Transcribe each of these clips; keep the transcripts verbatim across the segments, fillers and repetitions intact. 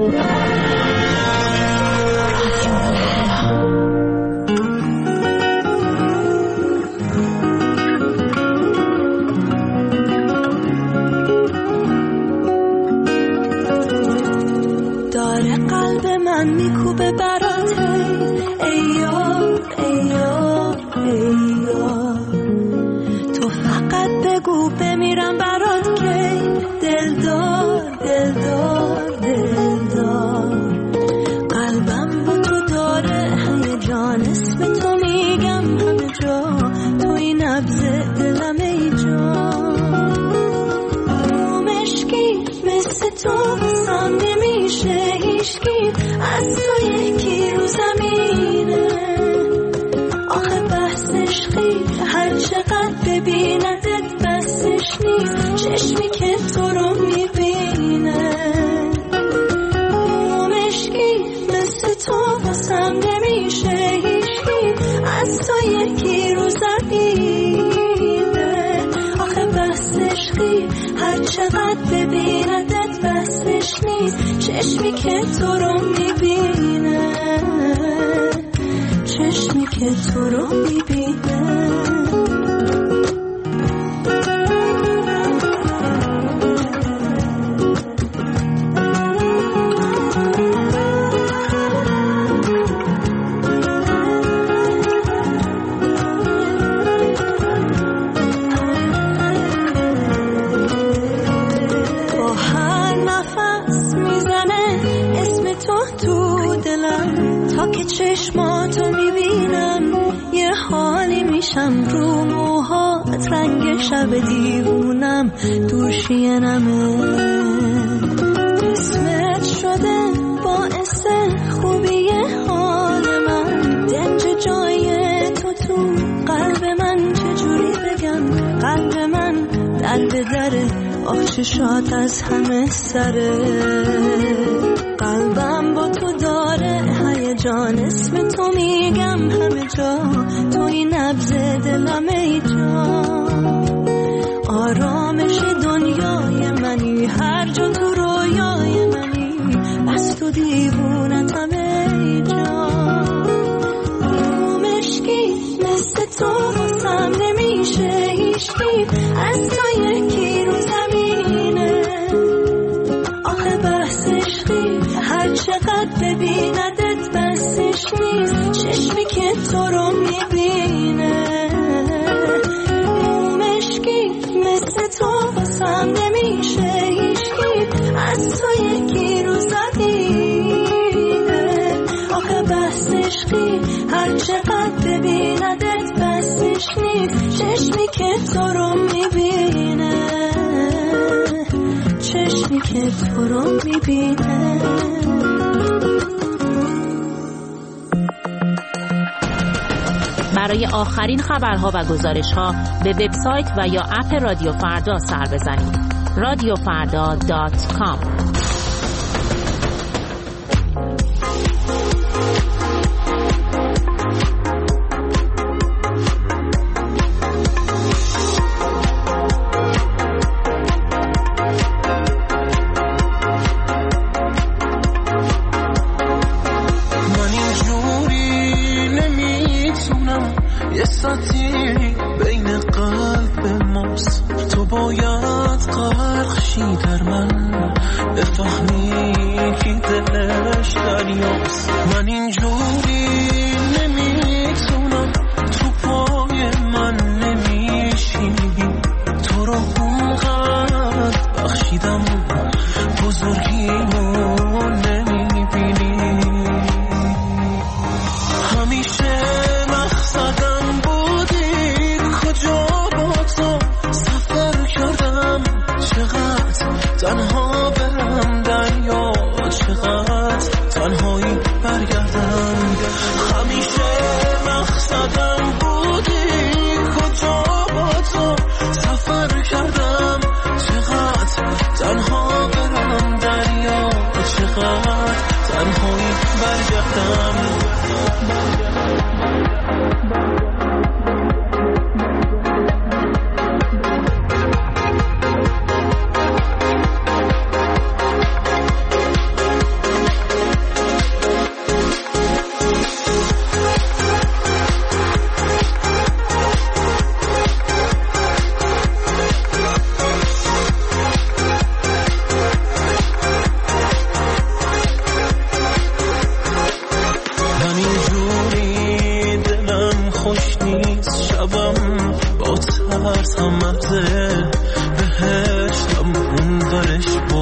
میکوبه برات ایار ایار ایار تو فقط بگو بمیرم برات که دلدار دلدار دلدار قلبم با تو داره هیجان اسم تو میگم همه جا توی نبض دلم ای جان مشکی مثل تو بسام نمیشه هیچکی از تو یکی رو زمینه آخه بحث عشقی هر چقدر ببیندت بسش نیست چشمی که تو رو میبینه مشکی مثل تو بسام نمیشه هیچکی از تو یکی رو زمینه آخه بحث عشقی هر چقدر ببیندت بسش نیست چشمی که تو رو میبینه چشمی که تو رو میبینه چشماتو میبینم یه حالی میشم رو موهات رنگ شب دیوونم دوشینمه اسمت شده باعث خوبی حال من دنج جای تو تو قلب من چجوری بگم قلب من در به دره آخ چشات از همه سره قلبم با تو داره هیجان اسم تو میگم همه جا توی نبض دلم ای جان آرامش دنیای منی هر جا تو رویای منی بس تو دیوونتم ای جان مشکی مثل تو واسم نمیشه هیچکی از تو یکی رو زمینه آخه بحث عشقی هر چقدر ببیندت بسش نیست چشمی که تو رو میبینه مشکی مثل تو واسم نمیشه هیچکی از تو یکی رو زمینه آخه بحث عشقی هر چقدر ببیندت بسش نیست چشمی که تو رو میبینه چشمی که تو رو میبینه برای آخرین خبرها و گزارش‌ها به وبسایت و یا اپ رادیو فردا سر بزنید رادیو فردا دات کام. تنها برم در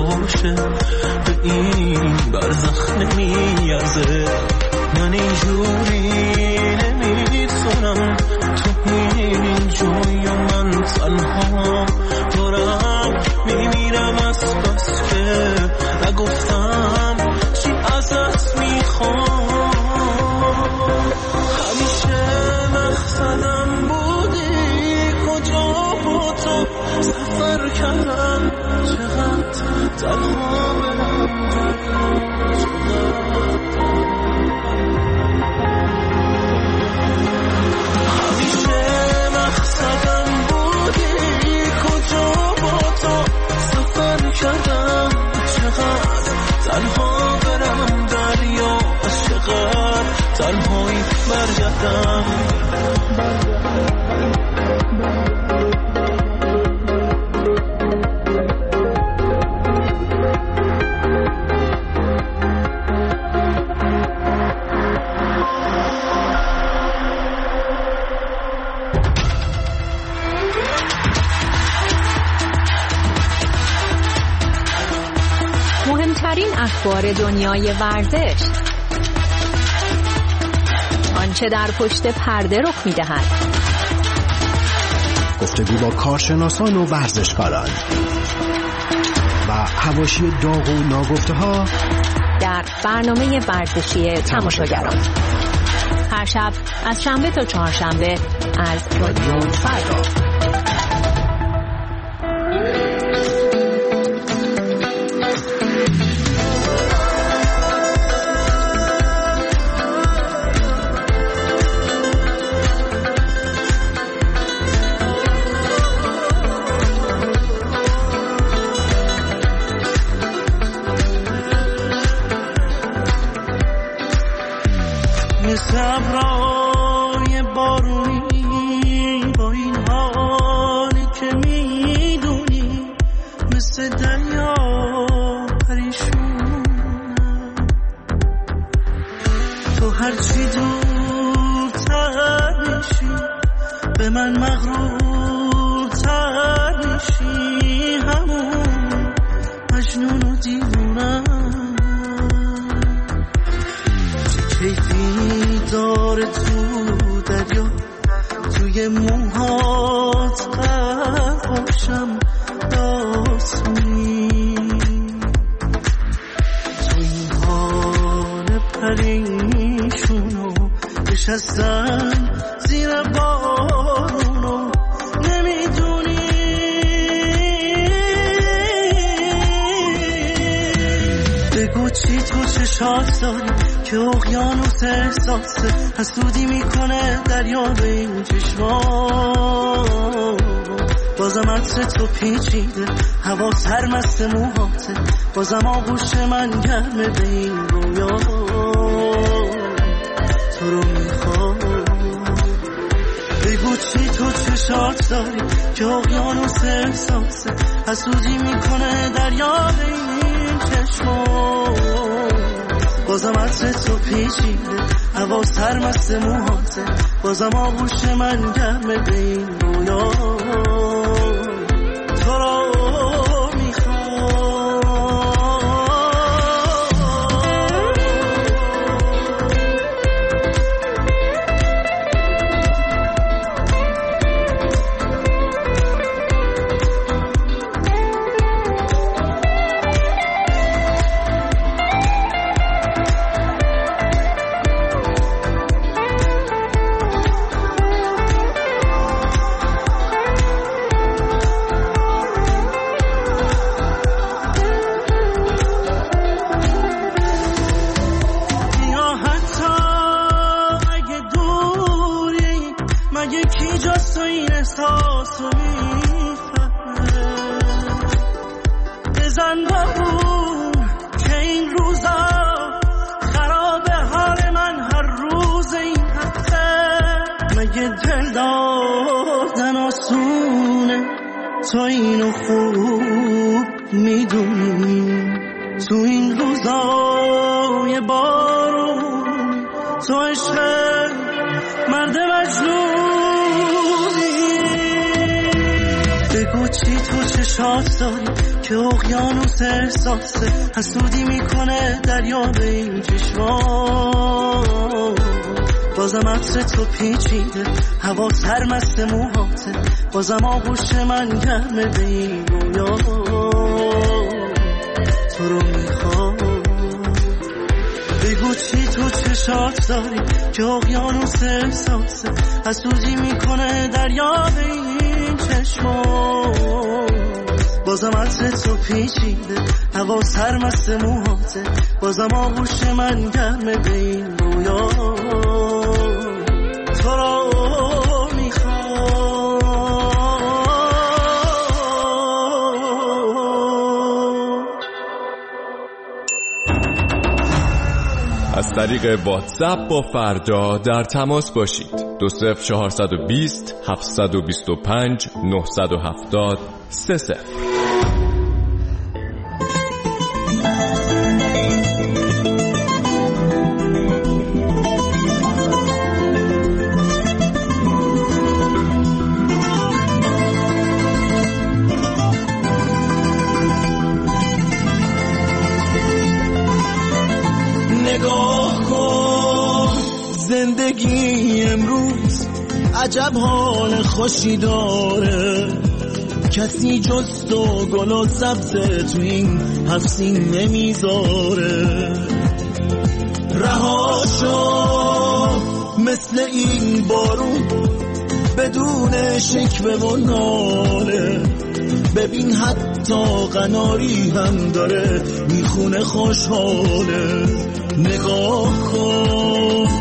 باشه به این برزخ نمیارزه. من اینجوری نمیتونم تو این جای و من تنها دارم میمیرم از بس که نگفتم چی ازت میخوام. همیشه مقصدم بودی کجا با تو سفر کردم چقدر تنها برم همیشه مقصدم بودی کجا با تو سفر کردم چقدر تنها برم دریا چقدر تنهایی برگردم. مهمترین اخبار دنیای ورزش، آنچه در پشت پرده رخ می‌دهد، گفتگو با کارشناسان و ورزشکاران و حواشی داغ و ناگفته‌ها در برنامه ورزشی تماشاگران. هر شب از شنبه تا چهارشنبه از رادیو فردا. صبرای بارونی با این حالی که میدونی مثل دریا پریشونم. تو هرچی دورتر میشی به من مغرورتر میشی، همون مجنون و دیوونم. کیفی داره تو دریا توی موهات قرقاشم داسمی. تو این حال پریشونو نشستم زیر بارونو نمیدونی بگو چی تو چشات داری که اقیانوس احساسه حسودی میکنه دریا به این چشمان. بازم عطر تو پیچیده هوا سرمست موهاته، بازم آغوش من گرمه به این رویا. تو رو میخوام بگو چی تو چشات داری که اقیانوس احساسه حسودی میکنه دریا به این چشمان. بازم عطر تو پیچیده هوا سرمست موهاته، بازم آغوش من گرمه به این رویا. تو رو تو اینو خوب میدونی، تو این روزای بارون تو عشق مرد مجنونی. بگو چی تو چشات داری که اقیانوس احساسه حسودی میکنه دریا به این چشما. بازم عطر تو پیچیده هوا سرمست موهاته، بازم آغوش من گرمه به این رویا. تو رو میخوام بگو چی تو چشات داری که اقیانوس احساسه حسودی میکنه دریا به این چشما. بازم عطر تو پیچیده هوا سرمست موهاته، بازم آغوش من گرمه به این رویا. تو رو میخوام. از طریق واتساپ با فردا در تماس باشید. دو صفر چهارصد و بیست هفتصد و بیست و پنج نهصد و هفتاد سه صفر. زندگی امروز عجب حال خوشی داره، کسی جز تو گل و سبز تو این هفسین نمیذاره. رهاشو مثل این بارون بدون شکوه و ناله، ببین حتی قناری هم داره میخونه خوشحاله. نگاه کن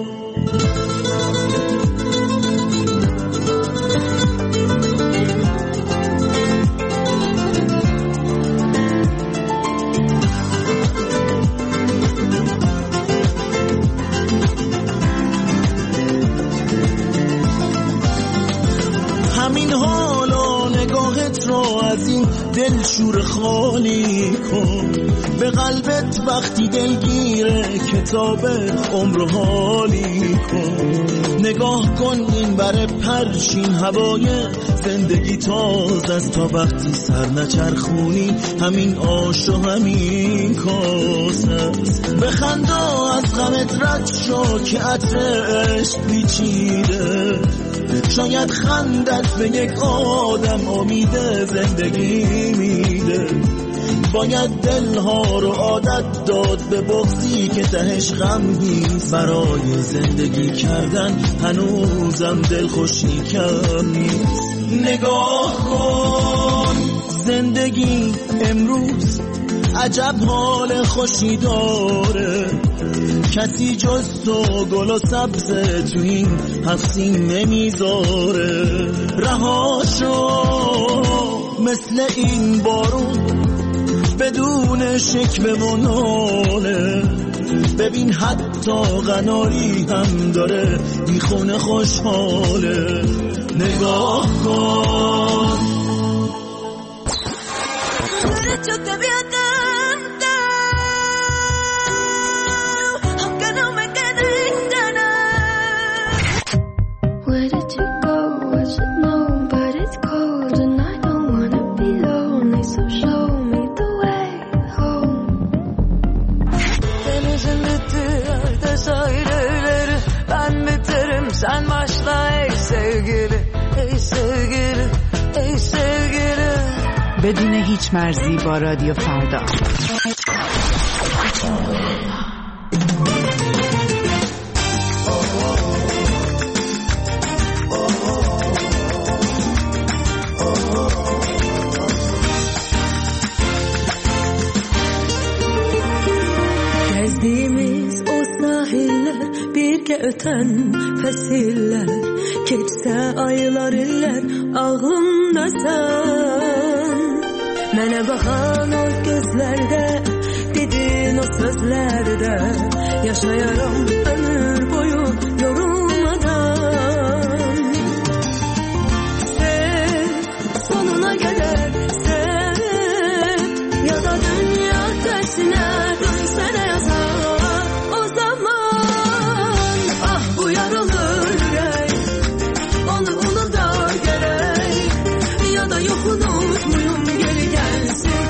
همین حال و نگاهت رو از این دل شور خالی کن، به قلبت وقتی دلگیره کتاب عمر حالی کن. نگاه کن این بر پرشین هوای زندگی تازه است، تا وقتی سر نچرخونی همین آش و همین کاسه است. بخندا از غمت رد شو که عطر عشق پیچیده، شاید خندت به یک آدم امید زندگی میده. باید دلها رو عادت داد به بغضی که تهش غم نیست، برای زندگی کردن هنوزم دل خوشی کم نیست. نگاه کن زندگی امروز عجب حال خوشی داره، کسی جز تو گل و سبز تو این هفسین نمیذاره. رهاشو مثل این بارون بدون شکوه و ناله، ببین حتی قناری هم داره میخونه خوشحاله. نگاه کن sen başla ey sevgili, ey sevgili, ey sevgili. بدون هیچ مرزی با رادیو فردا. Gezdiğimiz o sahiller bir ke öten fesiller, keçse aylar iller ağlımda sen. Mene bakan o gözlerde, dedin o sözlerde, yaşayarım ömür boyu yorulmadan. Sev, sonuna kadar sev, ya da dünya tersine dönsene yazar. O zaman ah bu yaralı yürek, onu unutar gerek, ya da yok unutmayın geri gelsin.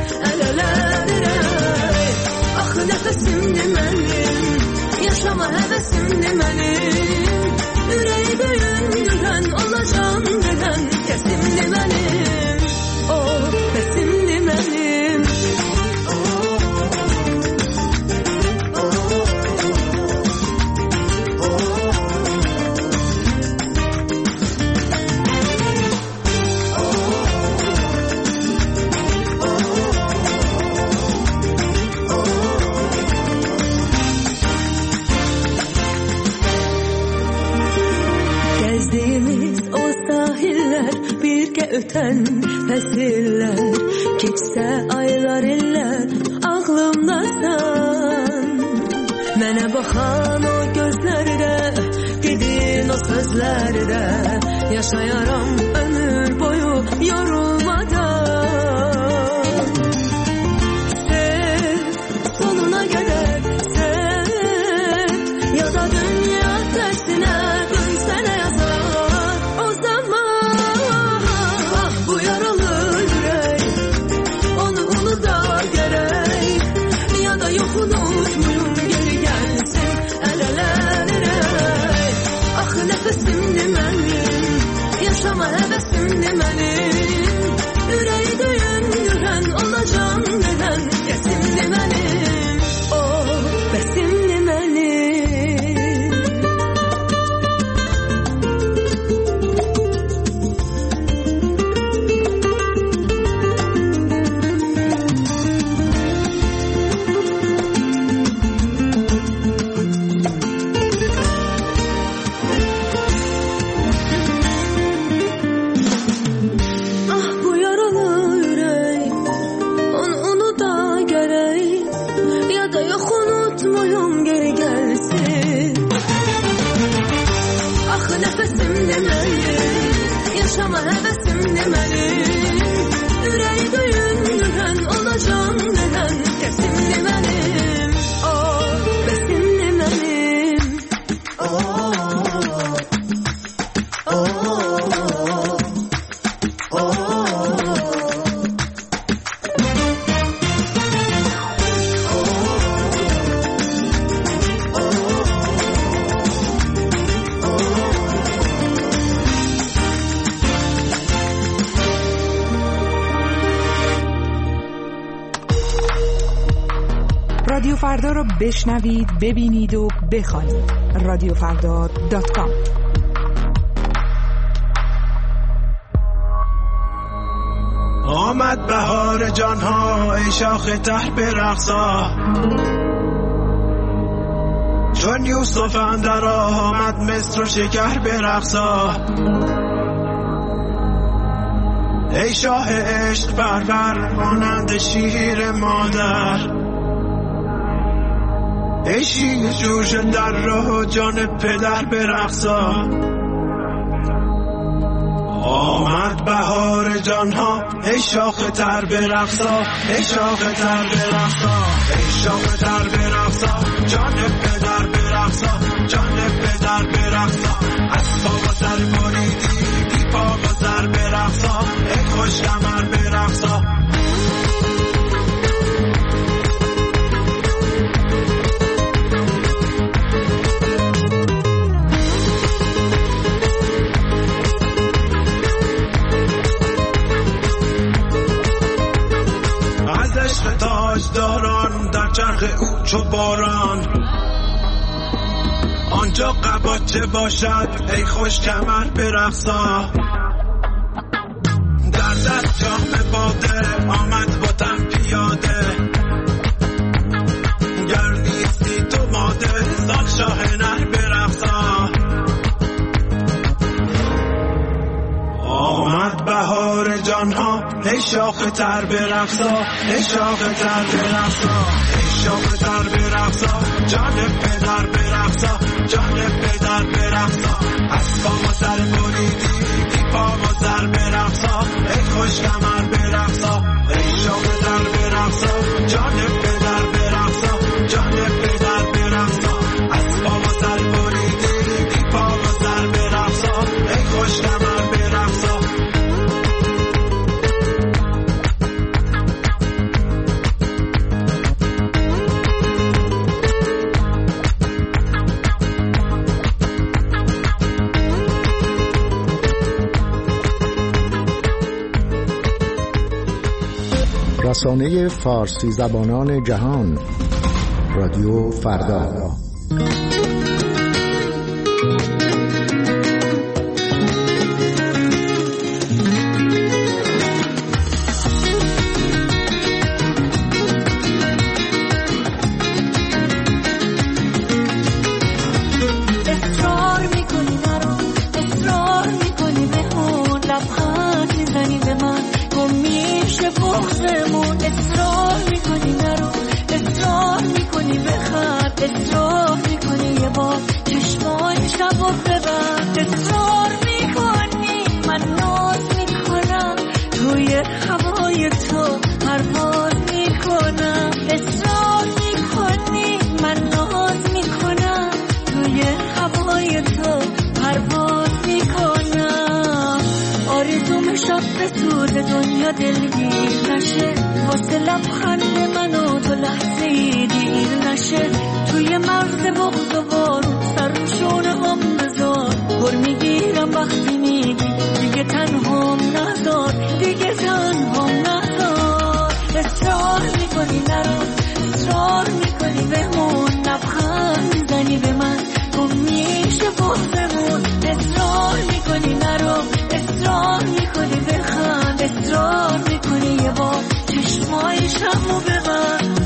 öten fəsillər, keçsə aylar illər, ağlımdasan. Mənə baxan o gözlərdə, dedin o sözlərdə, yaşayaram ömür boyu yorulmadan. Sev, sonuna qədər sev, ya da dünya tersine dönsene yazar o zaman. Bu yaralı yürek, onu unuda gerek, ya da yok unutmayın, geri gelsin el ele vererek. Ah nefesimdi benim, yaşama hevesimdi benim, yüreği döyen yüren olacağım neden, kesimdi benim, o besimdi benim. Ah bu yaralı yürek, onu unuda gerek, ya da yok unutmayım geri gelsin. Ah nefesim demelim, yaşama hevesim demelim, yüreği duyun yüren olacağım neden, kesim demelim, oh besim demelim, oh oh oh oh. رادیو فردا رو بشنوید، ببینید و بخوانید. رادیو فردا دات کام. آمد بهار جانها ای شاخ ته برقصا، چون یوسف اندر آمد مصر و شکر برقصا. ای شاه عشق پرور مانند شیر مادر، ای شیر جوش در راه جان پدر برقصا. آمد بهار جانها ای شاخ تر برقصا، ای شاخ تر برقصا، ای شاخ تر برقصا، جان پدر برقصا، جان پدر برقصا. از پا و سر بریدی بی پا و سر برقصا، ای خوش کمر برقصا. تاجداران در چرخ او چو باران، آنجا قباچه باشد ای خوش کمر برقصا. در دست جام باده آمد وطن پیاده، گر نیستی تو ماده سال شاه نر برقصا. آمد بهار جانها ای شاخ تر برقصا، ای شاخ تر برقصا، ای شاخ تر برقصا، جان پدر برقصا، جان پدر برقصا. از پا و سر بریدی بی پا و سر برقصا، ای خوش کمر برقصا، ای شاخ تر برقصا، جان پدر برقصا، جان پدر برقصا. از پا و سر بریدی بی پا و سر برقصا، ای خوش کمر برقصا. رسانه فارسی زبانان جهان، رادیو فردا. اصرار میکنی نرو، اصرار میکنی بهون، لبخند میزنی واسه سود دنیا دلگیر نشه، واسه لبخند من و تو لحظه ای دیر نشه. توی مغز بغض و بارون سر روشونه هم بذار، پر میگیرم وقتی میگی دیگه تنهام نذار، دیگه تنهام نذار. اصرار میکنی نرو، اصرار میکنی بمون، لبخند میزنی به من گم میشه بغضمون. اصرار میکنی نرو، اصرار میکنی بخند، اصرار میکنی یه بار چشمای شمو ببند.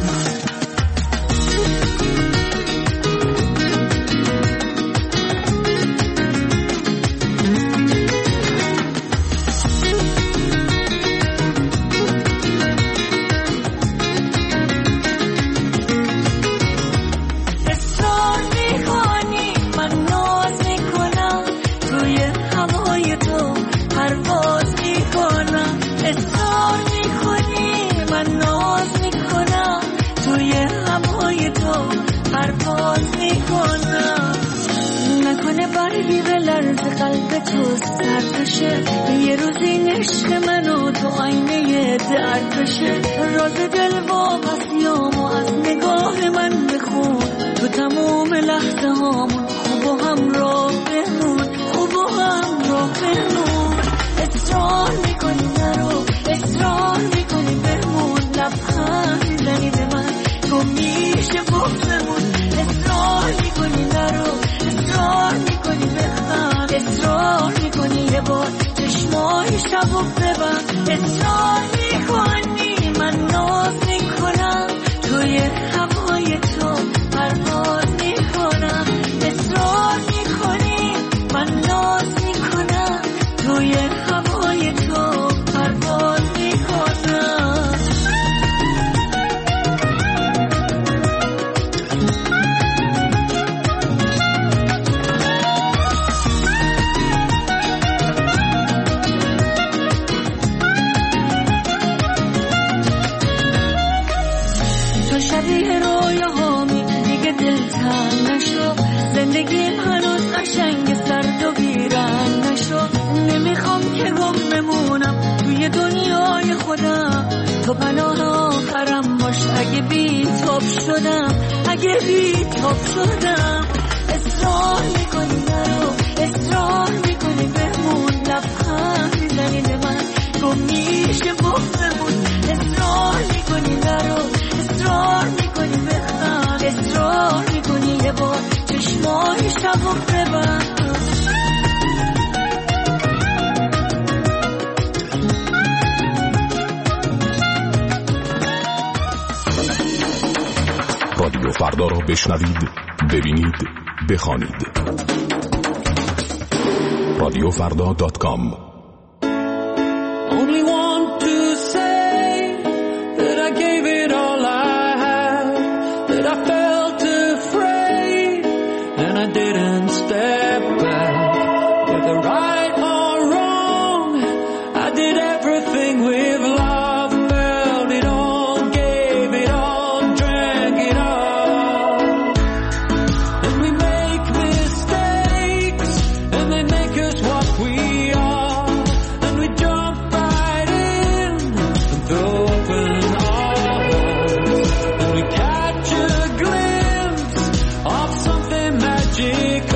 برگی به لرز قلب تو سرد بشه، یه روز این عشق من و تو آینه درد بشه. راز دل واپسیامو از نگاه من بخون، تو تموم لحظه هامون خوب و همراه بمون، خوب و همراه بمون. اصرار میکنی نرو، اصرار میکنی بمون، لبخند زنی به من گم میشه بغضمون. اصرار میکنی نرو، اصرار میکنی بخند، اصرار میکنی یه بار چشمای شبو ببند. اصرار میکنی من ناز میکنم، توی هوای تو پرواز میکنم. اصرار میکنی من ناز میکنم، توی هوای تو پرواز میکنم. شبیه رویاهامی دیگه دلتنگ نشو، زندگیم هنوز قشنگ سرد و بیرنگ نشو. نمیخوام که گم بمونم توی دنیای خودم، تو پناه آخرم باش اگه بی تاب شدم، اگه بی تاب شدم. اصرار میکنی نرو، اصرار میکنی بمون، لبخند میزنی به من گم میشه بغضمون. اصرار میکنی نرو، اصرار میکنی بخند، اصرار میکنی یه بار چشمای شبو ببند. رادیو فردا رو بشنوید، ببینید، بخوانید. رادیو فردا دات کام. Magic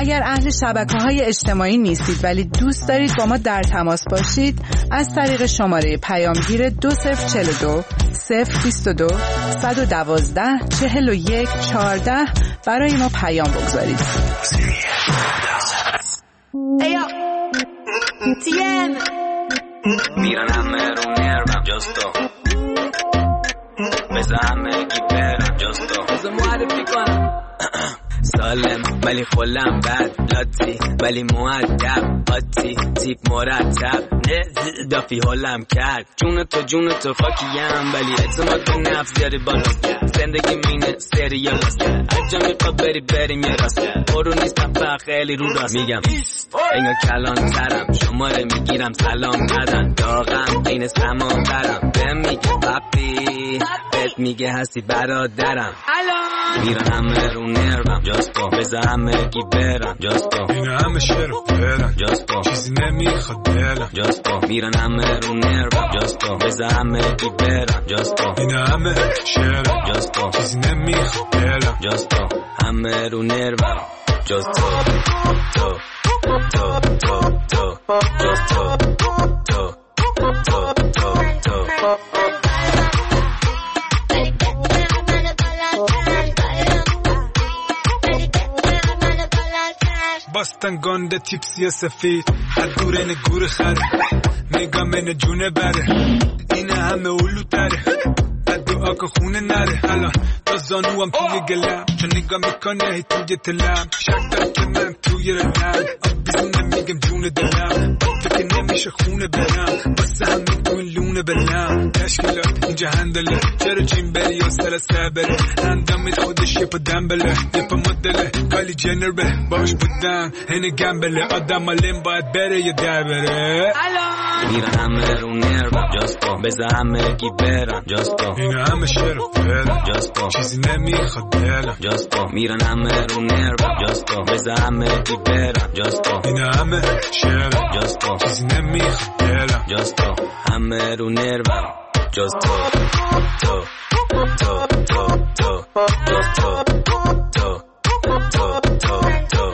اگر اهل شبکه‌های اجتماعی نیستید ولی دوست دارید با ما در تماس باشید، از طریق شماره پیامگیر دو صفر چهل و دو صفر بیست و دو صد و دوازده چهل و یک چهارده برای ما پیام بگذارید. میرن همه رو نرمم جستو بزا همه گی برم جستو بزا معرفی کنم سالم ولی خلم بد لاتی ولی مؤدب قاطی تیپ مرتب نه دافی حالم کرد جون تو جون تو خاکیم ولی اعتماد به نفس زیاری بالا کرد زندگی مینه سریال است اجا میخواد بری بریم یه راست کرد برو نیستم فقط خیلی رو راست میگم اینا کلان ترم شماره میگیرم سلام ندن داغم بین سمان برم بهم میگه پاپی بهت میگه هستی برادرم میرن همه رو نرمم جاستو بزا همه گی برم جاستو این همه شعر و برم جاستو چیزی نمیخواد دلم جاستو میرن همه رو نرمم جاستو بزا همه گی برم جاستو این همه شعر جاستو چیزی نمیخواد دلم جاستو همه رو نرمم جاستو تو تو تو تو جاستو تو تو تو تو باستن گنده تیپسی سفید حد دور این گور خره نگام این جونه بره این همه اولو تره بد دعا که خونه نره الان تا زانوام توی گلم چون نگاه میکنه هی توی تلم شک دارم که من توی رنم آب بیزونه میگم جون دلم با فکر نمیشه خونه برم واسه همین تو این لونه بلم تشکیلات اینجا هندله چرا جیم بری یا سر سبره اندامت خودش یه پا دنبله یه پا مدله کالی جنر به باش بودن هنه گمبله آدم آلیم باید بره یا در بره میرن همه رو نرمم جاستو بزا همه گی برم جاستو این همه شعر و برم جاستو چیزی نمیخواد دلم جاستو میرن همه رو نرمم جاستو بزا همه گی برم جاستو این همه شعر جاستو چیزی نمیخواد دلم جاستو همه رو نرمم جاستو تو تو تو تو جاستو تو تو تو تو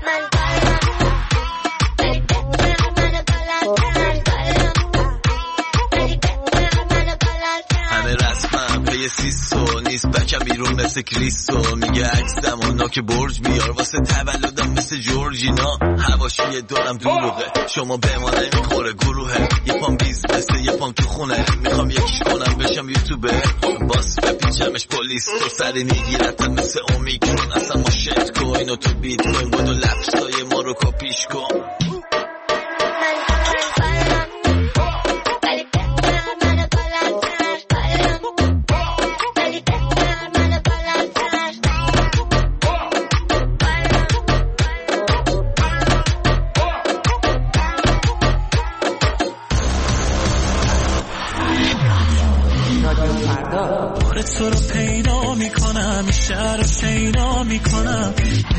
پی سیسو نیست بچم بیرون مثل کریستو میگه عکسم و نوک برج بیار واسه تولدم مثل جورجینا حواشی دارم دروغه شما به ما نمیخوره گروهه یه پام بیزنسه یه پام تو خونه میخوام یکیش کنم بشم یوتیوبر باس بپیچمش پلیس تو سری میگیرتم مثل اومیکرون اصلا ما شت کوین و تو بیت کوین بودو لپسای ما رو کپیش کن تو رو پیدا میکنم این شهر رو شیدا میکنم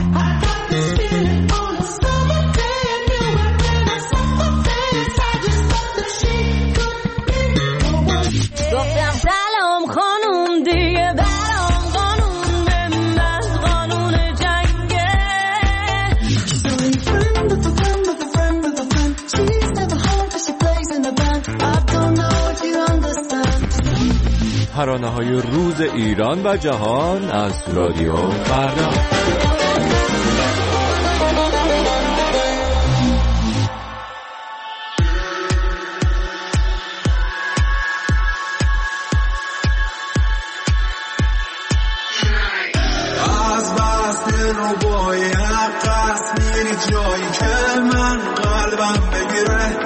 گفتم سلام خانوم دیگه برام قانون به از قانون جنگه So a friend of a friend of a friend of a friend She's never home cause she plays in the band I don't know if you understand ترانه‌های روز ایران و جهان از رادیو فردا. از بس دل رو باید قصد میری جایی که من قلبم بگیره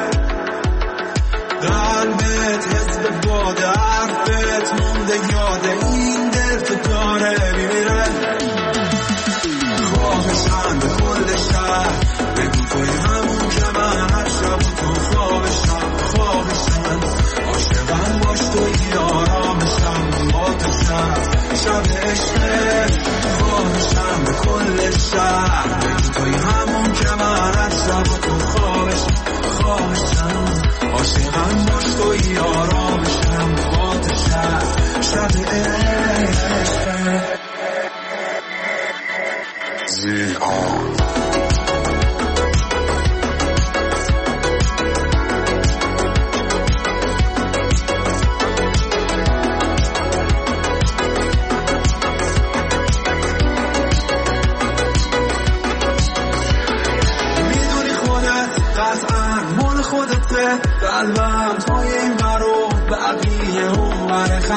قلبت حس به باده حرفت مونده یاده این دل تو داره میمیره خواهشم به کل شهر بگو توی همون که من هر شب تو خوابشم خواهشم عاشقم باش توی آرامشم با تو شب شب عشقت خواهشم به کل شهر بگو توی همون که من هر شب تو خوابشم خواهشم عاشقم باش توی آرامشم با تو شب شب عشقت زیاد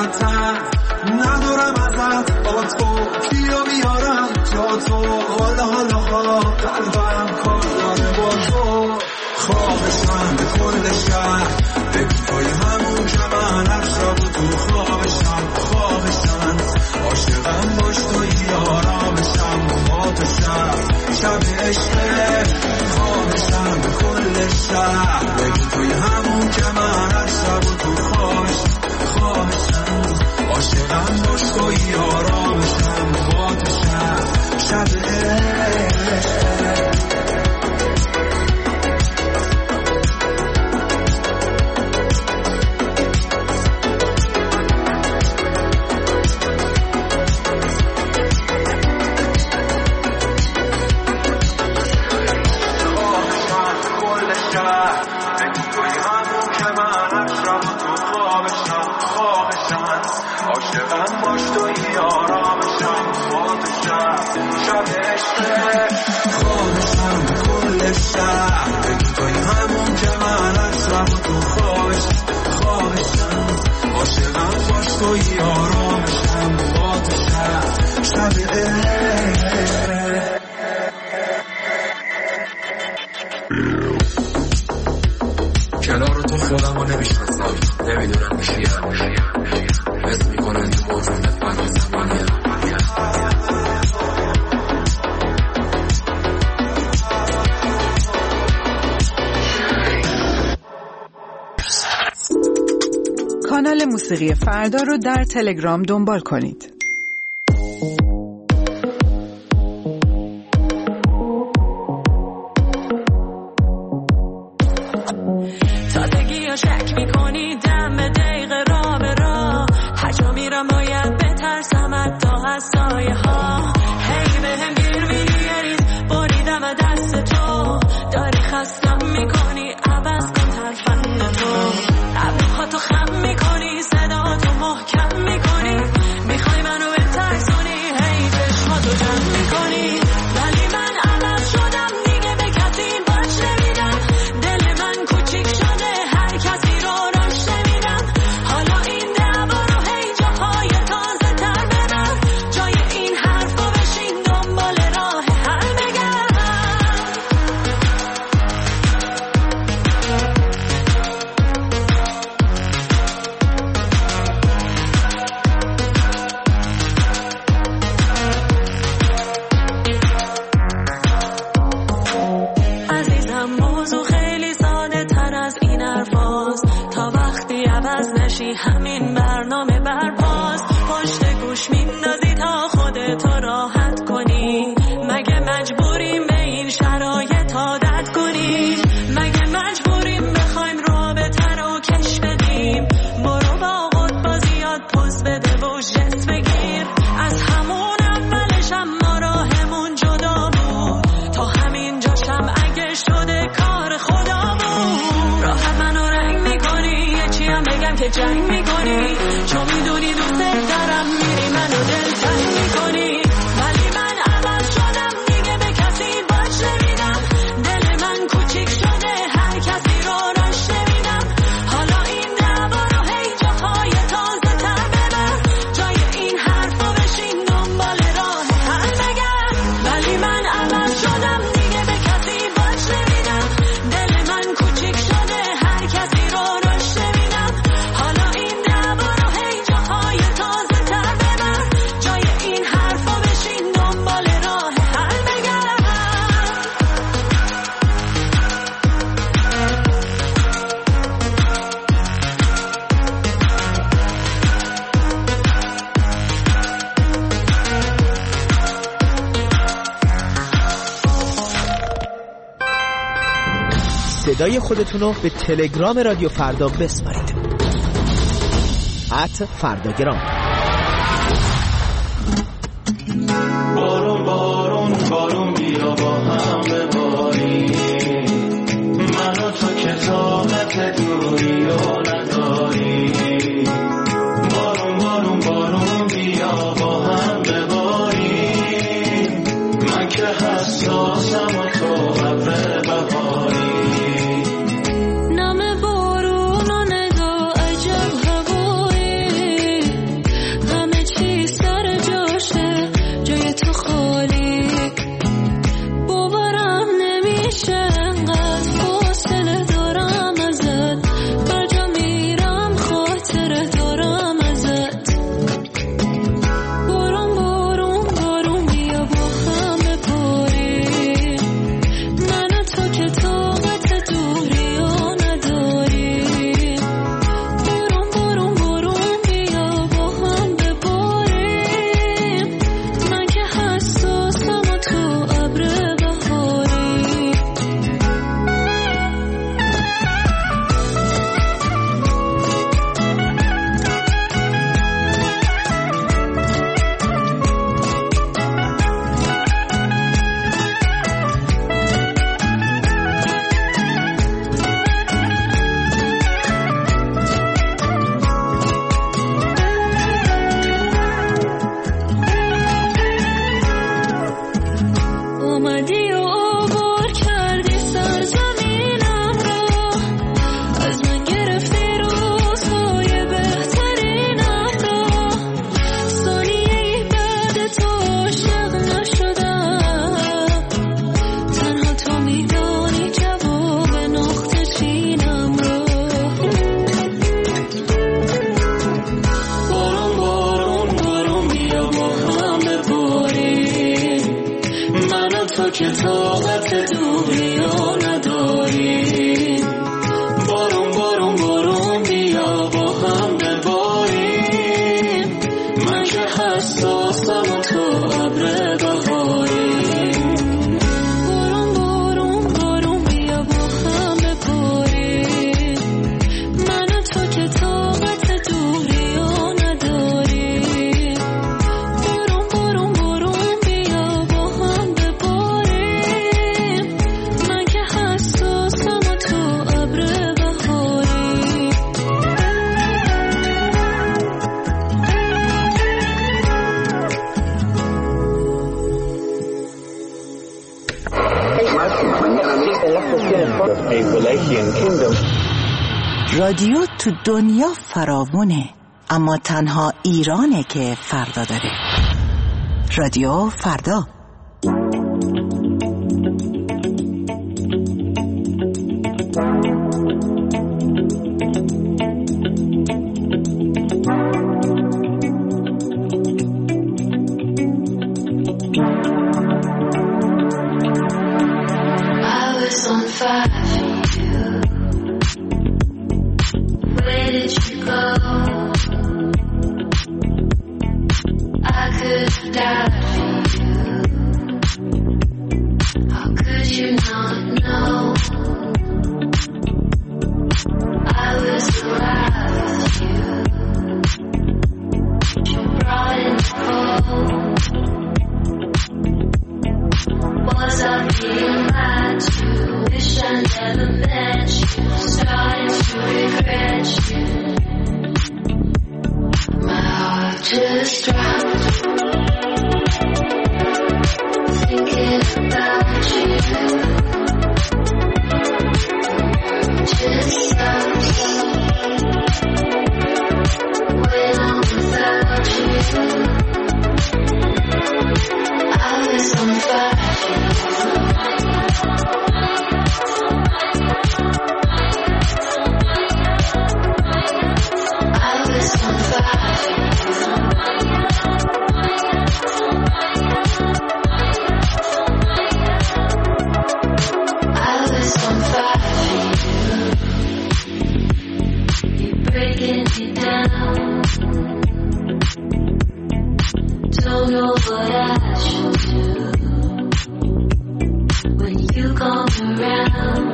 راحتم ندارم ازت با تو کیو بیارم جا تو حالا حالا حالا قلبم کار داره با تو خوابشم به کل شهر بگو توی همون که من اشرب و تو خوابشم خوابشم عاشقم باش توی آرامشم با تو شب شب عشقه خوابشم به کل شهر بگو توی همون که من اشرب و تو خوابشم خوابشم عاشقم باش توی آرامشم با تو شب شب عشقه عاشقم باش توی آرامشم با تو شب شب عشقه خوابشم به کل شب بگی توی همون که من اشرب و تو خوابشم خوابشم عاشقم باش توی آرامشم با تو شب شب عشقه کنار تو خودم رو نمیشناسم نمیدونم کیم حس میکنن تو موجود فنا زمانیم کانال موسیقی فردا رو در تلگرام دنبال کنید. تازگی شک میکنی دم به دقیقه را به را هر جا میرم باید بترسم حتی از سایه ها هی به هم گیر میگیرید بریدم و دست تو داری خستم میکنی عوض کن ترفند تو ابروها تو خم میکنی صدا تو محکم میکنی میخوای منو بترسونی هی چشماتو جمع میکنی ولی من عوض شدم دیگه به کسی باش نمیدم دل من کوچیک شده هر کسی رو راش نمیدم حالا این دعوا رو هی جاهای تازه تر ببر جای این حرف رو بشین دنبال راه حل بگرد عزیزم موضوع خیلی ساده تر از این حرفاست تا وقتی عوض نشی همین برنامه برپاست پشت گوش میندازی تا خودتو راحت کنی مگه مجبوریم به این شرایط عادت کنیم مگه مجبوریم بخوایم رابطه رو کش بدیم برو با خود بازیات پوز بده و جست بگیر از همون اولش هم ما راهمون جدا بود تا همین جاشم اگه شده کار خدا بود راحت منو رنگ میکنی یه چی هم بگم که جنگ میکنی چون میدونی دوست دارم میری منو دلتنگ میکنی ولی من عوض شدم دیگه به کسی باش نمیدم دل من کوچیک شده هر کسی رو راش نمیدم حالا این دعوا رو هی جاهای تازه تر ببر جای این حرف رو بشین دنبال راه حل بگرد ولی من عوض شدم دیگه به کسی باش نمیدم دل من کوچیک شده هر کسی رو راش نمیدم حالا این دعوا رو هی جاهای تازه تر ببر جای این حرف رو بشین دنبال راه حل بگرد صدای خودتون رو به تلگرام رادیو فردا بسپارید. ات فرداگرام. بارون بارون بارون بیا با هم بباریم منو تو کتابت دوری و نداری بارون بارون بارون بیا با هم بباریم من که حساسم و تو قبر بهاری نم بارون و نگاه عجب هوایی اومدی و عبور کردی سرزمینم را، از من گرفتی روزهای بهترینم را. ثانیه‌ای بعد تو عاشق نشدم، تنها تو میدانی جواب نقطه چینم را. بارون بارون بارون بیا با هم بباریم، من و تو که طاقت دوری ها نداریم. بارون بارون بارون بیا با هم بباریم، من که حساسم و تو ابر بهاریم. بارون بارون بارون بیا با هم بباریم، من و تو که طاقت دوری ها نداریم. بارون بارون بارون بیا با هم بباریم، من که حساسم و تو ابر بهاریم. رادیو تو دنیا فراوونه، اما تنها ایرانه که فردا داره. رادیو فردا. I was on fire for you. Where did you go? I could have died for you. How could you not know? I was alive with you. You brought in the cold. Was I being lied to? Wish I never met you. Starting to regret you. My heart just dropped, thinking about you. Just stops when I'm without you. I was on fire. Don't know what I should do when you come around.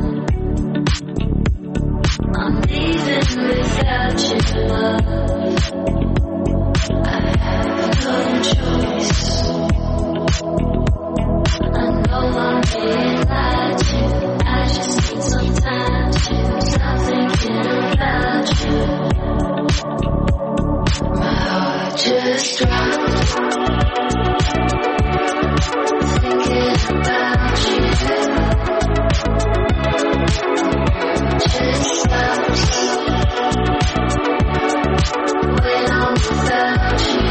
I'm leaving without your love. I have no choice. I know I'm being lied to. I just need some time to stop thinking about you. My heart just dropped, thinking about you. Just stops when I'm without you.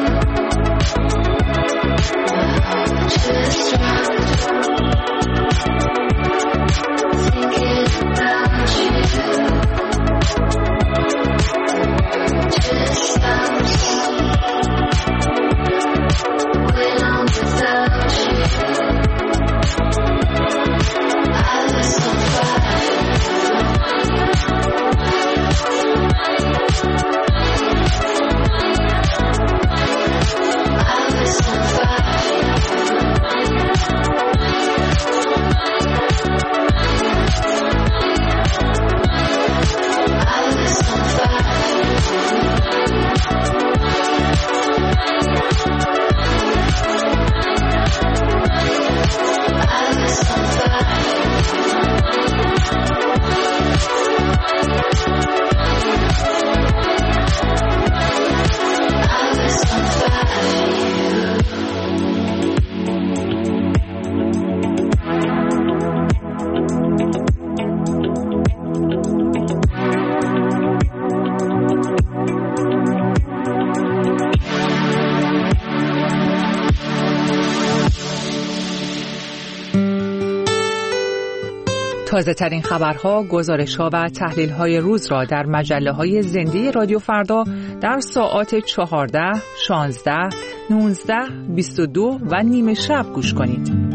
My heart just dropped, thinking about you. Just stops when I'm without you. I was on fire. I was on fire. I was on fire. تازه ترین خبرها، گزارش‌ها و تحلیل‌های روز را در مجله‌های زنده رادیو فردا در ساعات چهارده، شانزده، نوزده، بیست و دو و نیمه شب گوش کنید.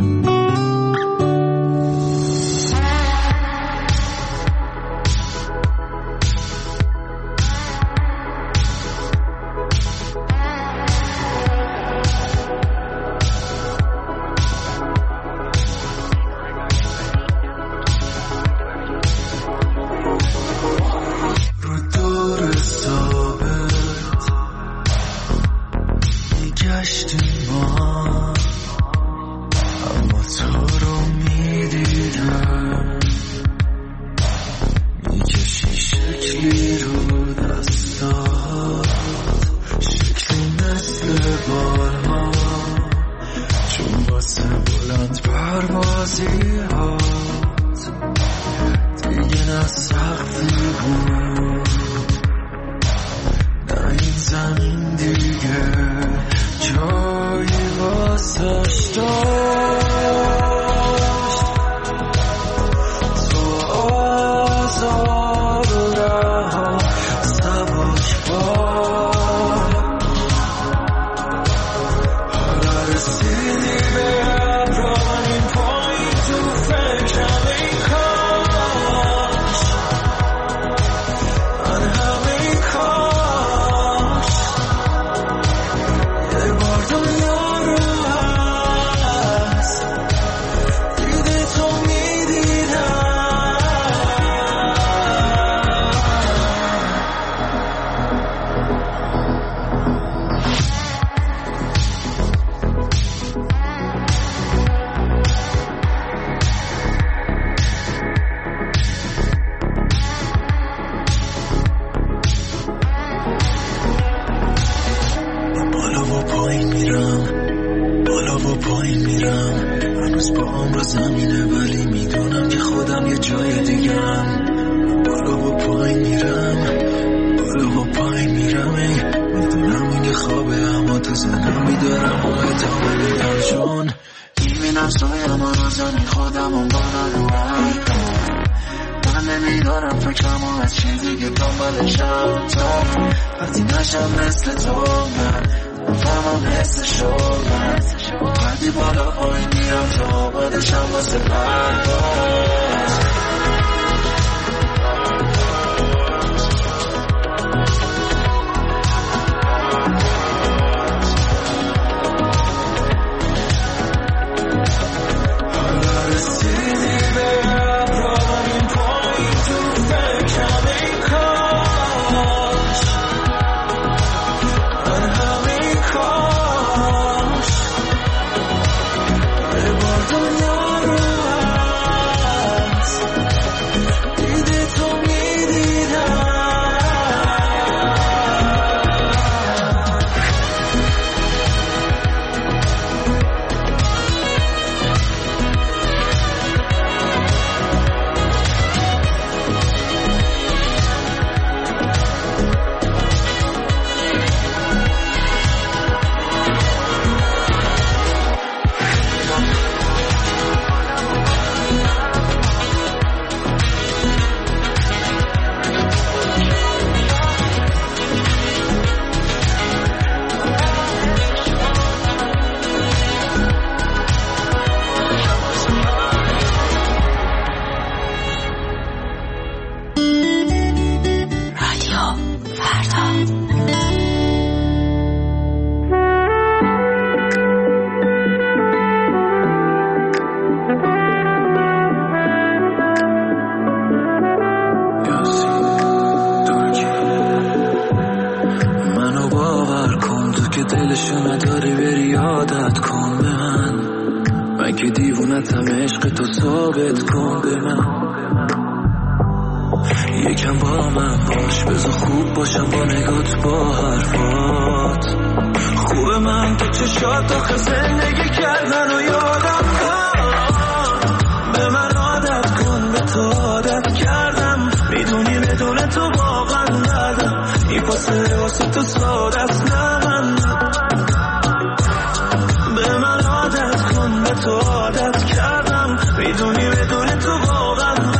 یکم با من باش، بذار خوب باشم با نگات با حرفات. خوبه من تو چشات آخه زندگی کردن و یادم کن. به من عادت کن، به تو عادت کردم، میدونی بدون تو واقعا ندم. این فاصله واسه تو ساده است، نه من به من عادت کن، به تو عادت کردم، میدونی بدون تو واقعا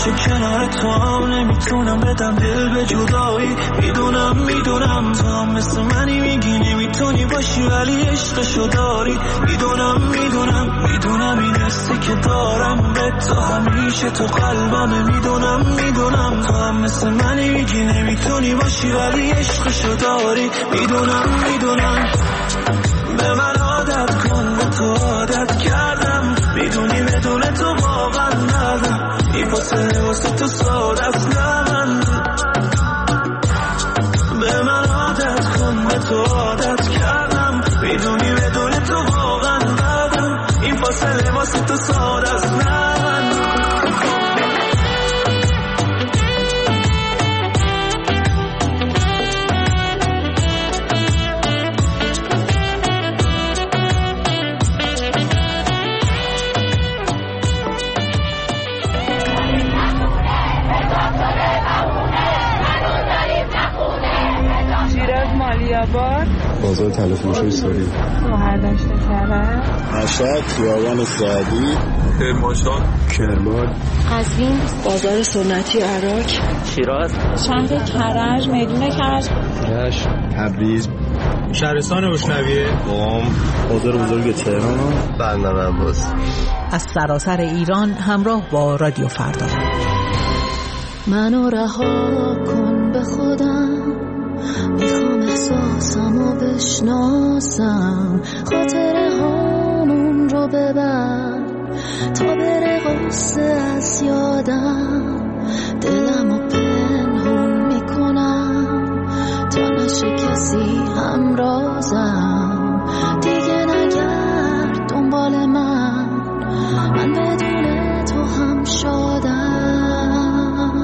همیشه کنار تو هم نمیتونم بدم دل به جدایی. میدونم میدونم تو هم مثل منی میگی نمیتونی باشی ولی عشقشو داری. میدونم میدونم میدونم این حسی که دارم به تو همیشه تو قلبمه. میدونم میدونم تو هم مثل منی میگی نمیتونی باشی ولی عشقشو داری. میدونم میدونم به من عادت کن به تو عادت کردم. میدونی بدون تو واقعا ندم این فاصله واسه تو ساده است. نه من به من عادت کن به تو عادت کردم. میدونی بدون تو واقعا ندم این فاصله واسه تو ساده است. نه من بازار تلفروشی سوری مهردشت کرد مشهد خیابان سعدی کرمانشاه کرمان قزوین بازار سنتی عراق شیراز شهر کرج میدون کرج رشت تبریز شهرستان روشنویه قم بازار بزرگ تهران بندر عباس. از سراسر ایران همراه با رادیو فردا. منو رها کن به خودم میخوام احساسمو بشناسم. خاطره هامون رو ببر تا بره غصه از یادم. دلمو پنهون میکنم تا نشه کسی همرازم. دیگه نگرد دنبال من من بدون تو هم شادم.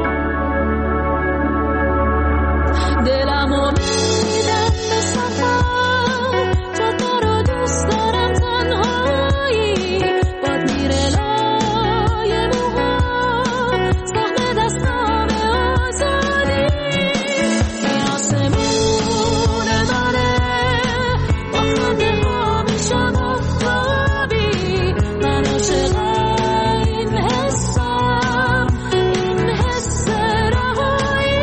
دلمو میدم به سفر جاده رو دوست دارم تنهایی. باد میره لای موهام سهم دستام آزادی. این آسمون منه با خنده ها میشم آفتابی. من عاشق این حسم این حس رهایی.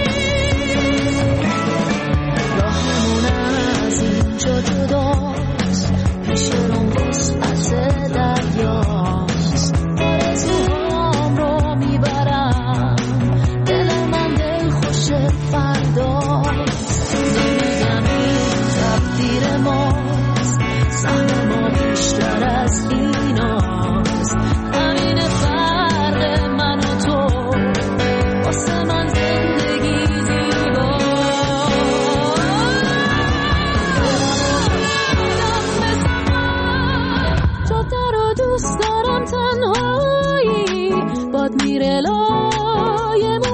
راهمون از اینجا جداست پیش روم وسعت دریاست. آرزوهام رو میبرم دل من دل خوش فرداست. نمیگم این تقدیر ماست سهم ما بیشتر از ایناست. همین فرق من و تو واسه من زندگی زیباست. جاده رو دوست دارم تنهایی. باد میره لای